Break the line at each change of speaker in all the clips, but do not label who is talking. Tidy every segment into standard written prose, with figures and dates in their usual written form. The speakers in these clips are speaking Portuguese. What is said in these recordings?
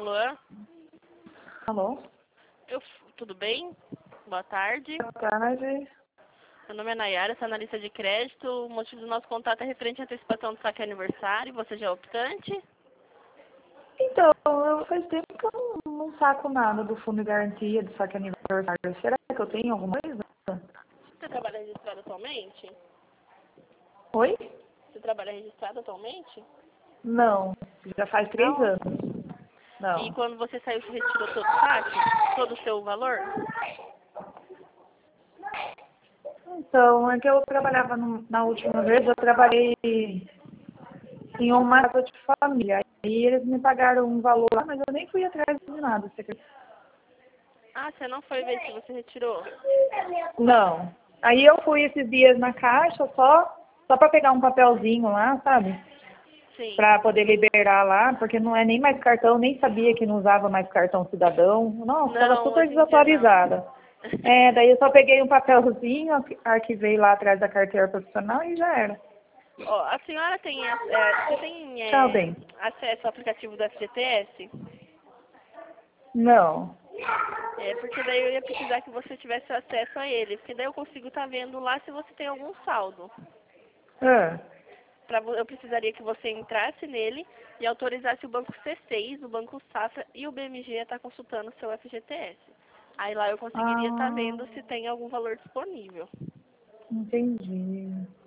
Alô?
Alô?
Tudo bem? Boa tarde.
Boa tarde.
Meu nome é Nayara, sou analista de crédito. O motivo do nosso contato é referente à antecipação do saque aniversário. Você já é optante?
Então, faz tempo que eu não saco nada do fundo de garantia do saque aniversário. Será que eu tenho alguma coisa?
Você trabalha registrado atualmente?
Oi?
Você trabalha registrado atualmente?
Não, já faz 3
Não.
anos.
E
Não.
quando você saiu, você retirou todo o saque? Todo o seu valor?
Então, é que eu trabalhava na última vez, eu trabalhei em uma casa de família. Aí eles me pagaram um valor lá, mas eu nem fui atrás de nada. Você acredita?
Ah, você não foi ver se você retirou?
Não. Aí eu fui esses dias na caixa só para pegar um papelzinho lá, sabe?
Sim.
Para poder liberar lá, porque não é nem mais cartão, nem sabia que não usava mais cartão cidadão. Nossa, estava
Não,
super
hoje em dia não.
desatualizada. Daí eu só peguei um papelzinho, arquivei lá atrás da carteira profissional e já era.
Ó, a senhora tem, você tem
Tchau, bem.
acesso ao aplicativo do FGTS?
Não.
Porque daí eu ia precisar que você tivesse acesso a ele, porque daí eu consigo estar vendo lá se você tem algum saldo.
Ah,
Eu precisaria que você entrasse nele e autorizasse o Banco C6, o Banco Safra e o BMG a estar consultando o seu FGTS. Aí lá eu conseguiria estar
ah,
vendo se tem algum valor disponível.
entendi.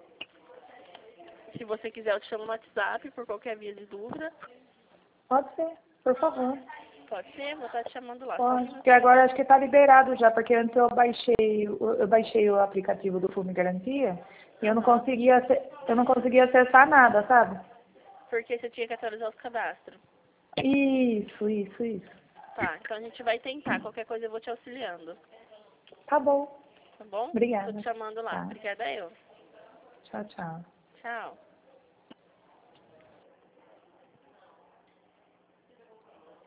Se você quiser, eu te chamo no WhatsApp por qualquer via de dúvida.
Pode ser, por favor.
Pode ser, vou estar te chamando lá. Só um
Pode. Porque
minutinho.
agora acho que está liberado já, porque antes eu baixei o aplicativo do Fundo de Garantia e
Aham.
eu não conseguia acessar nada, sabe?
Porque você tinha que atualizar os cadastros.
Isso.
Tá, então a gente vai tentar. Qualquer coisa eu vou te auxiliando.
Tá bom.
Tá bom? Tô te
Obrigada.
chamando lá.
Tá.
Obrigada eu.
Tchau.
Tchau.